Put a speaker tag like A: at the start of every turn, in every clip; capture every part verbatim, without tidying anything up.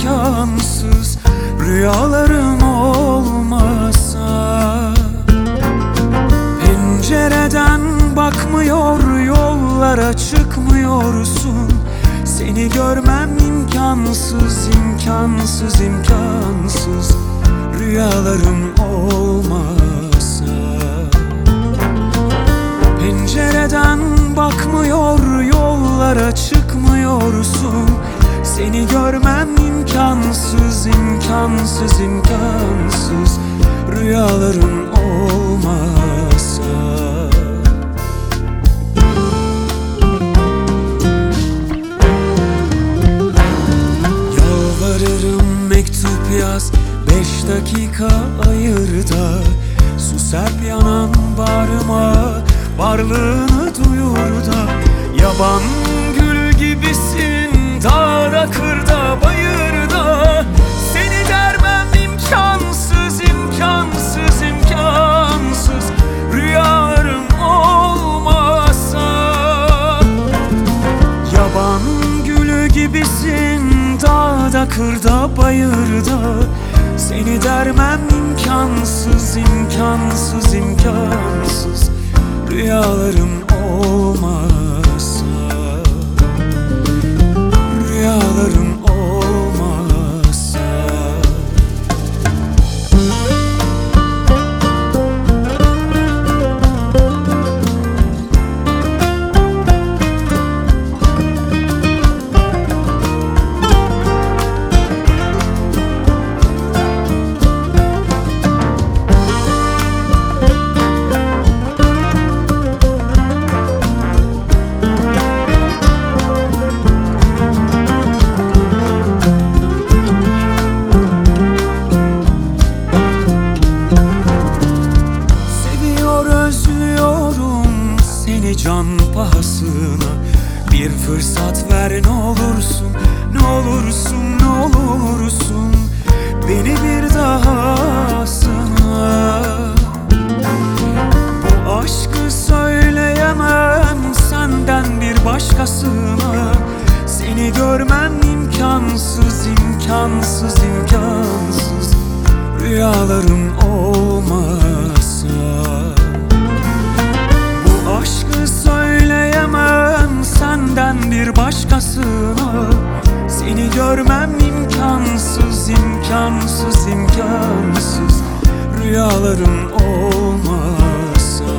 A: imkansız rüyalarım olmasa. Pencereden bakmıyor, yollara çıkmıyorsun. Seni görmem imkansız, imkansız, imkansız rüyalarım olmasa. Pencereden bakmıyor, yollara çıkmıyorsun. Seni görmem imkansız, imkansız, imkansız rüyalarım olmasa. Yalvarırım mektup yaz, beş dakika ayır da su serp yanan bağrıma, varlığını duyur da. Yaban gülü gibisin dağda, kırda, bayırda. Seni dermem imkansız, imkansız, imkansız rüyalarım olmasa. Yaban gülü gibisin dağda, kırda, bayırda. Seni dermem imkansız, imkansız, imkansız rüyalarım olmasa. Rüyalarım olmasa. Can pahasına bir fırsat ver ne olursun, ne olursun, ne olursun beni bir daha sana. Bu aşkı söyleyemem senden bir başkasına. Seni görmem imkansız, imkansız, imkansız rüyalarım olmasa. Aşkı söyleyemem senden bir başkasına. Seni görmem imkansız, imkansız, imkansız rüyalarım olmasa.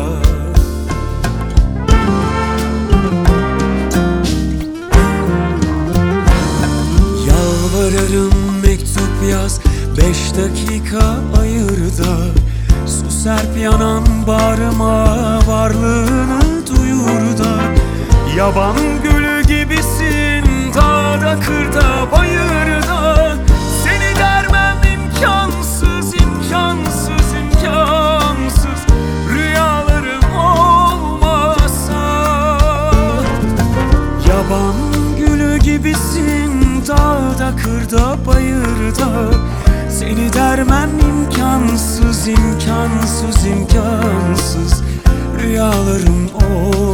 A: Yalvarırım mektup yaz, beş dakika ayır da su serp yanan bağrıma, varlığını duyur da. Yaban gülü gibisin dağda, kırda, bayırda. Seni dermem imkansız, imkansız, imkansız rüyalarım olmasa. Yaban gülü gibisin dağda, kırda, bayırda. Seni dermem imkansız, imkansız, imkansız rüyalarım olmasa.